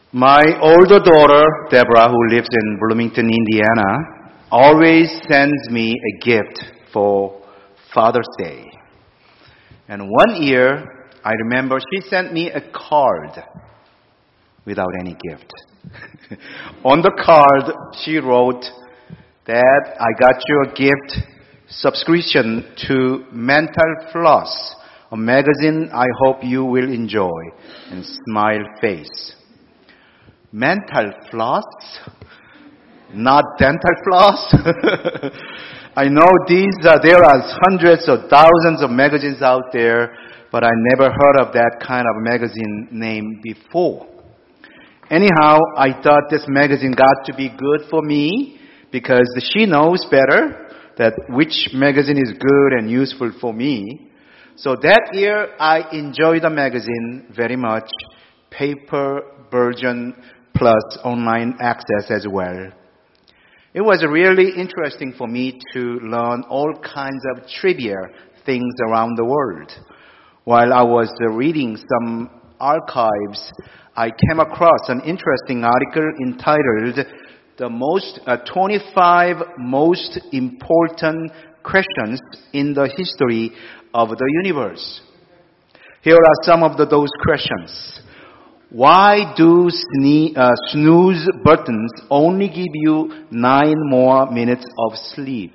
My older daughter, Deborah, who lives in Bloomington, Indiana, always sends me a gift for Father's Day. And one year, I remember she sent me a card without any gift. On the card, she wrote, "Dad, I got you a gift subscription to Mental Floss, a magazine I hope you will enjoy," and smile face. Mental floss? Not dental floss? I know there are hundreds or thousands of magazines out there, but I never heard of that kind of magazine name before. Anyhow, I thought this magazine got to be good for me because she knows better that which magazine is good and useful for me. So that year, I enjoyed the magazine very much, paper version plus online access as well. It was really interesting for me to learn all kinds of trivia things around the world. While I was reading some archives, I came across an interesting article entitled "The 25 Most Important Questions in the History of the Universe." Here are some of those questions. Why do snooze buttons only give you 9 more minutes of sleep?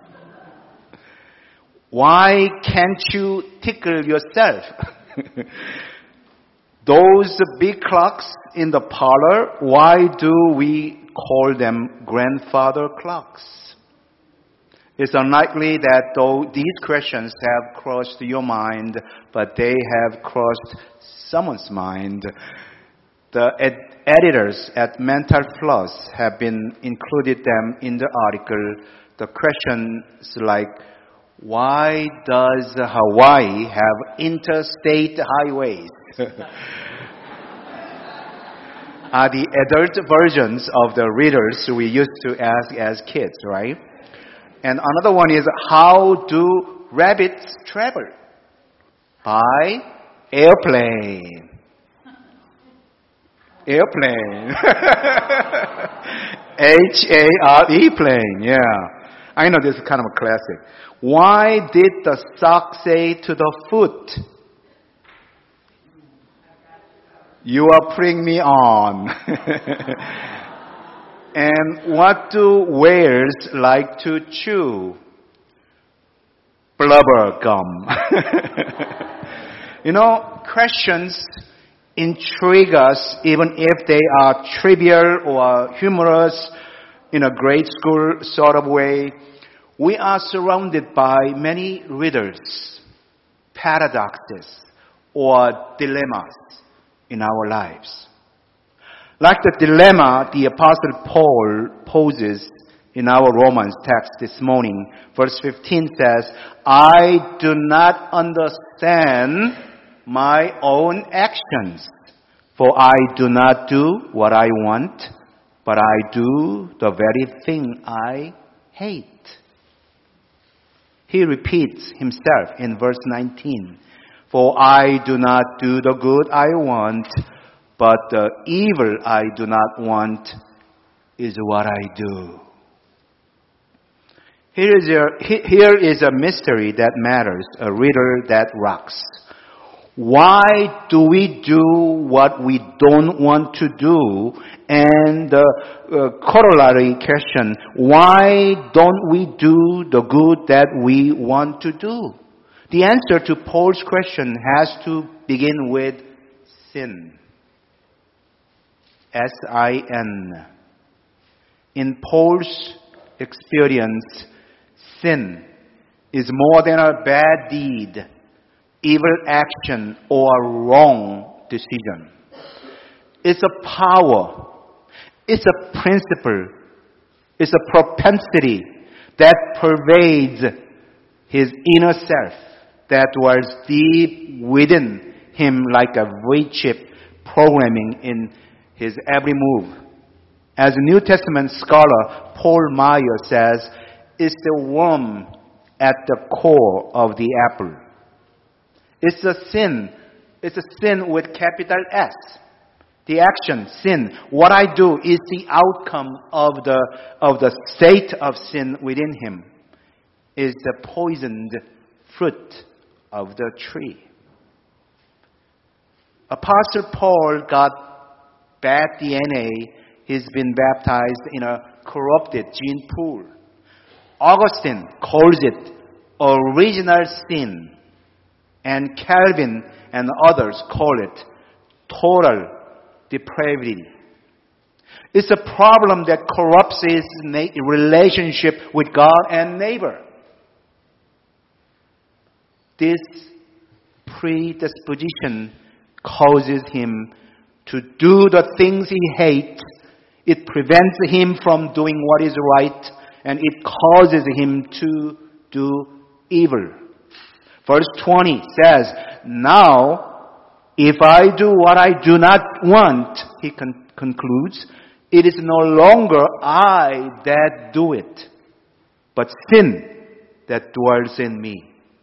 Why can't you tickle yourself? Those big clocks in the parlor, why do we call them grandfather clocks? It's unlikely that these questions have crossed your mind, but they have crossed someone's mind. The editors at Mental Floss have been included them in the article. The questions like, why does Hawaii have interstate highways? Are the adult versions of the riddles we used to ask as kids, right? And another one is, how do rabbits travel? By airplane. Airplane. H-A-R-E plane, yeah. I know this is kind of a classic. Why did the sock say to the foot, "You are putting me on"? And what do whales like to chew? Blubber gum. Questions intrigue us even if they are trivial or humorous in a grade school sort of way. We are surrounded by many riddles, paradoxes, or dilemmas in our lives. Like the dilemma the Apostle Paul poses in our Romans text this morning. Verse 15 says, "I do not understand my own actions, for I do not do what I want, but I do the very thing I hate." He repeats himself in verse 19, "For I do not do the good I want, but the evil I do not want is what I do." Here is a mystery that matters, a riddle that rocks. Why do we do what we don't want to do? And the corollary question, why don't we do the good that we want to do? The answer to Paul's question has to begin with sin. S-I-N. In Paul's experience, sin is more than a bad deed, evil action, or a wrong decision. It's a power. It's a principle. It's a propensity that pervades his inner self, that was deep within him like a V-chip programming in his every move. As a New Testament scholar Paul Meyer says, it's the worm at the core of the apple. It's a sin with capital S. The action, sin, what I do is the outcome of the state of sin within him, is the poisoned fruit of the tree. Apostle Paul got bad DNA. He's been baptized in a corrupted gene pool. Augustine calls it original sin. And Calvin and others call it total depravity. It's a problem that corrupts his relationship with God and neighbor. This predisposition causes him to do the things he hates. It prevents him from doing what is right, and it causes him to do evil. Verse 20 says, "Now, if I do what I do not want," he concludes, "it is no longer I that do it, but sin that dwells in me."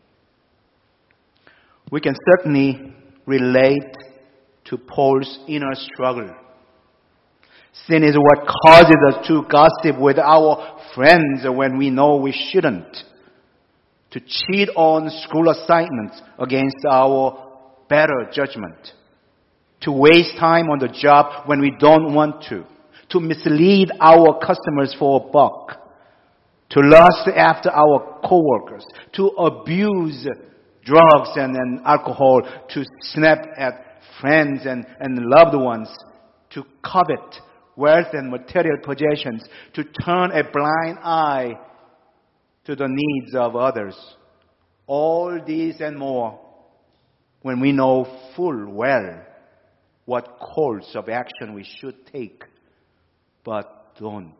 We can certainly relate to Paul's inner struggle. Sin is what causes us to gossip with our friends when we know we shouldn't, to cheat on school assignments against our better judgment, to waste time on the job when we don't want to mislead our customers for a buck, to lust after our coworkers, to abuse drugs and alcohol, to snap at friends and loved ones, to covet wealth and material possessions, to turn a blind eye to the needs of others. All these and more when we know full well what course of action we should take, but don't.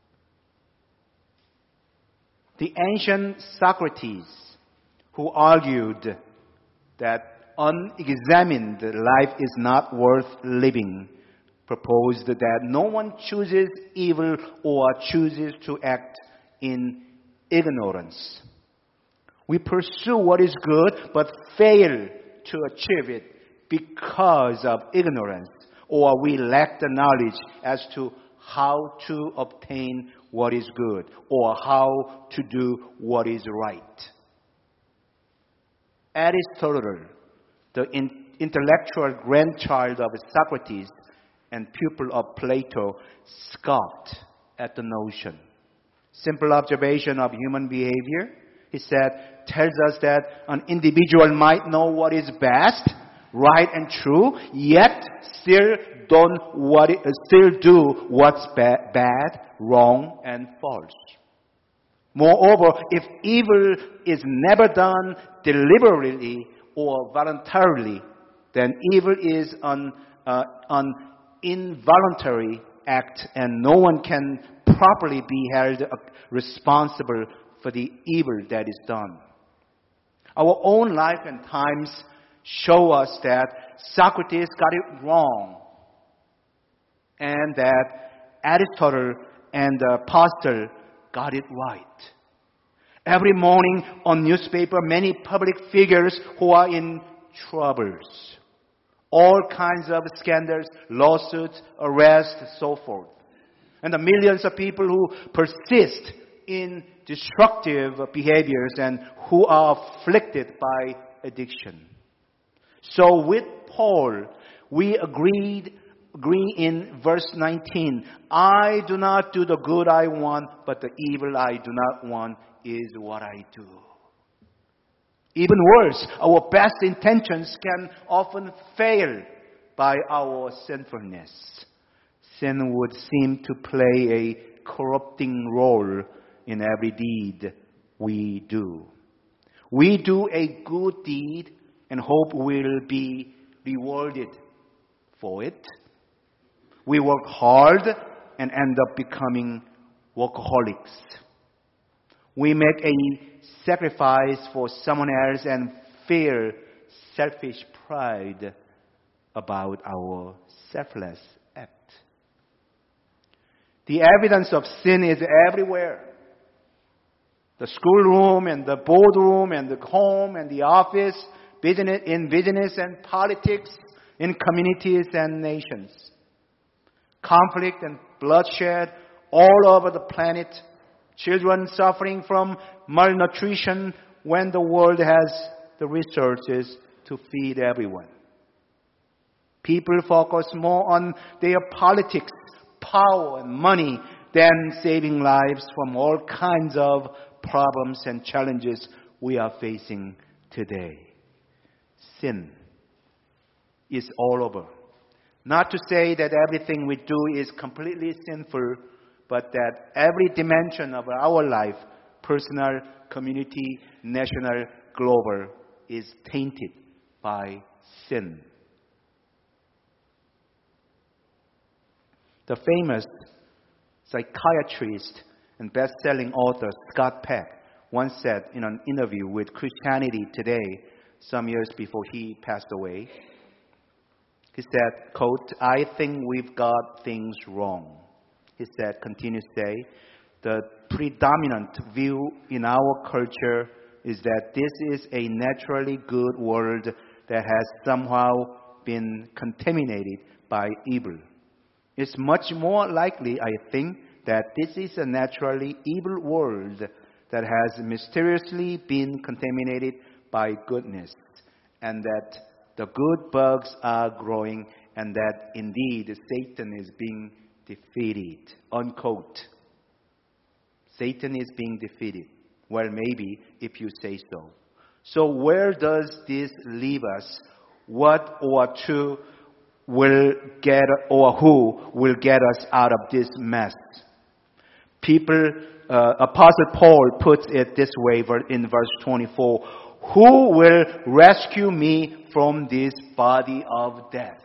The ancient Socrates, who argued that unexamined life is not worth living, proposed that no one chooses evil or chooses to act in ignorance. We pursue what is good but fail to achieve it because of ignorance, or we lack the knowledge as to how to obtain what is good or how to do what is right. Aristotle, the intellectual grandchild of Socrates and pupil of Plato, scoffed at the notion. Simple observation of human behavior, he said, tells us that an individual might know what is best, right and true, yet still do what's bad, wrong, and false. Moreover, if evil is never done deliberately or voluntarily, then evil is an involuntary act, and no one can properly be held responsible for the evil that is done. Our own life and times show us that Socrates got it wrong, and that Aristotle and the apostle got it right. Every morning on newspaper, many public figures who are in troubles. All kinds of scandals, lawsuits, arrests, so forth. And the millions of people who persist in destructive behaviors and who are afflicted by addiction. So with Paul, we agree in verse 19, "I do not do the good I want, but the evil I do not want is what I do." Even worse, our best intentions can often fail by our sinfulness. Sin would seem to play a corrupting role in every deed we do. We do a good deed and hope we'll be rewarded for it. We work hard and end up becoming workaholics. We make a sacrifice for someone else and feel selfish pride about our selfless act. The evidence of sin is everywhere. The schoolroom and the boardroom and the home and the office, business and politics in communities and nations. Conflict and bloodshed all over the planet. Children suffering from malnutrition when the world has the resources to feed everyone. People focus more on their politics, power, and money than saving lives from all kinds of problems and challenges we are facing today. Sin is all over. Not to say that everything we do is completely sinful, but that every dimension of our life, personal, community, national, global, is tainted by sin. The famous psychiatrist and best-selling author Scott Peck once said in an interview with Christianity Today some years before he passed away, he said, quote, "I think we've got things wrong." He said, continues to say, "The predominant view in our culture is that this is a naturally good world that has somehow been contaminated by evil. It's much more likely, I think, that this is a naturally evil world that has mysteriously been contaminated by goodness, and that the good bugs are growing, and that indeed Satan is being defeated." Unquote. Satan is being defeated. Well, maybe if you say so. So where does this leave us? What or who will get us out of this mess? Apostle Paul puts it this way in verse 24. "Who will rescue me from this body of death?"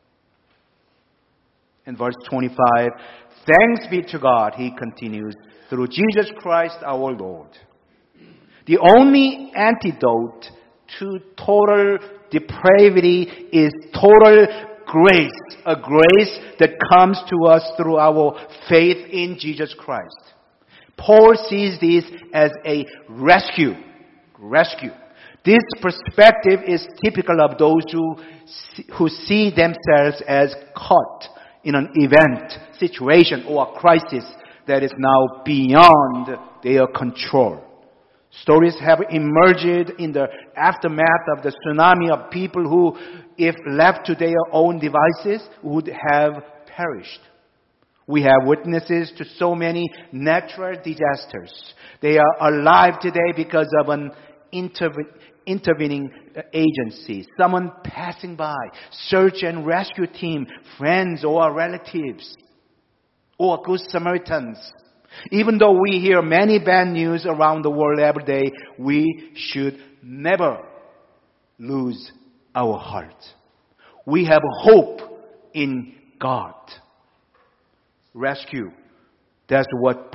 In verse 25, "Thanks be to God," he continues, "through Jesus Christ our Lord." The only antidote to total depravity is total grace, a grace that comes to us through our faith in Jesus Christ. Paul sees this as a rescue. This perspective is typical of those who see themselves as caught in an event, situation, or crisis that is now beyond their control. Stories have emerged in the aftermath of the tsunami of people who, if left to their own devices, would have perished. We have witnesses to so many natural disasters. They are alive today because of an intervening agency, someone passing by, search and rescue team, friends or relatives, or good Samaritans. Even though we hear many bad news around the world every day, we should never lose our heart. We have hope in God. Rescue. That's what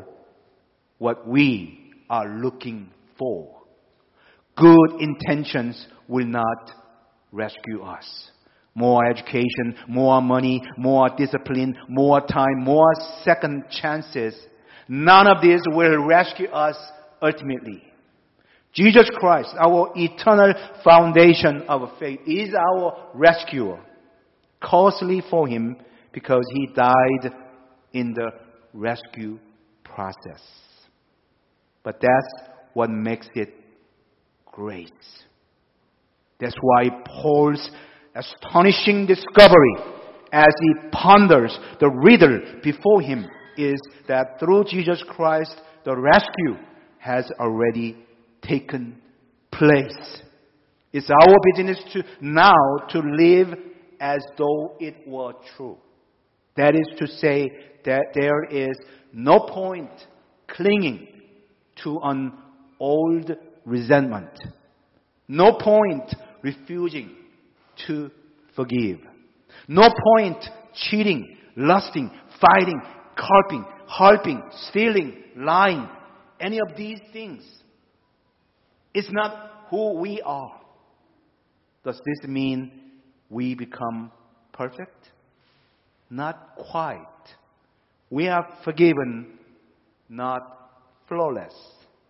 we are looking for. Good intentions will not rescue us. More education, more money, more discipline, more time, more second chances. None of this will rescue us ultimately. Jesus Christ, our eternal foundation of faith, is our rescuer. Costly for Him because He died in the rescue process. But that's what makes it grace. That's why Paul's astonishing discovery as he ponders the riddle before him is that through Jesus Christ, the rescue has already taken place. It's our business now to live as though it were true. That is to say that there is no point clinging to an old resentment. No point refusing to forgive. No point cheating, lusting, fighting, carping, harping, stealing, lying. Any of these things. It's not who we are. Does this mean we become perfect? Not quite. We are forgiven, not flawless.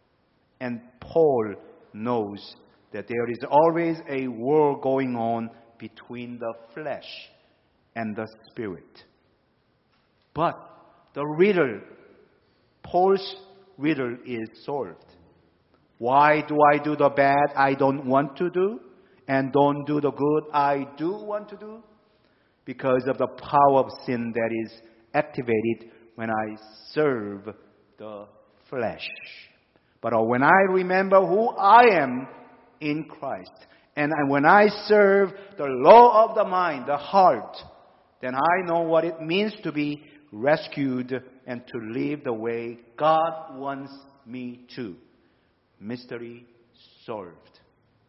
And Paul knows that there is always a war going on between the flesh and the spirit. But the riddle, Paul's riddle is solved. Why do I do the bad I don't want to do and don't do the good I do want to do? Because of the power of sin that is activated when I serve the flesh. But when I remember who I am in Christ, and when I serve the law of the mind, the heart, then I know what it means to be rescued and to live the way God wants me to. Mystery solved.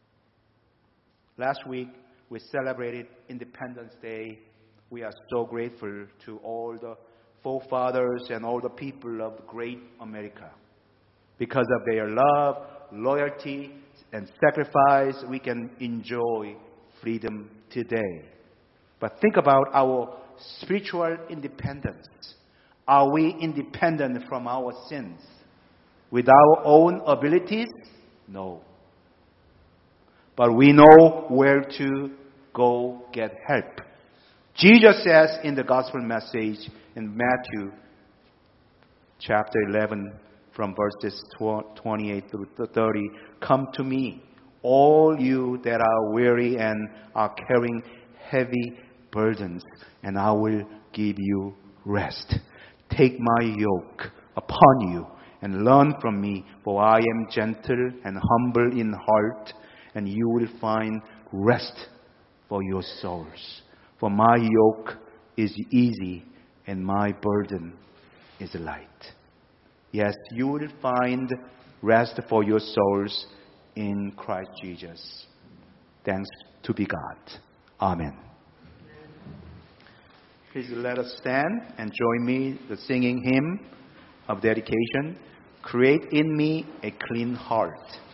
Last week, we celebrated Independence Day. We are so grateful to all the forefathers and all the people of great America. Because of their love, loyalty, and sacrifice, we can enjoy freedom today. But think about our spiritual independence. Are we independent from our sins? With our own abilities? No. But we know where to go get help. Jesus says in the gospel message in Matthew chapter 11, from verses 28 through 30, "Come to me, all you that are weary and are carrying heavy burdens, and I will give you rest. Take my yoke upon you and learn from me, for I am gentle and humble in heart, and you will find rest for your souls. For my yoke is easy and my burden is light." Yes, you will find rest for your souls in Christ Jesus. Thanks to be God. Amen. Please let us stand and join me the singing hymn of dedication, "Create in me a clean heart."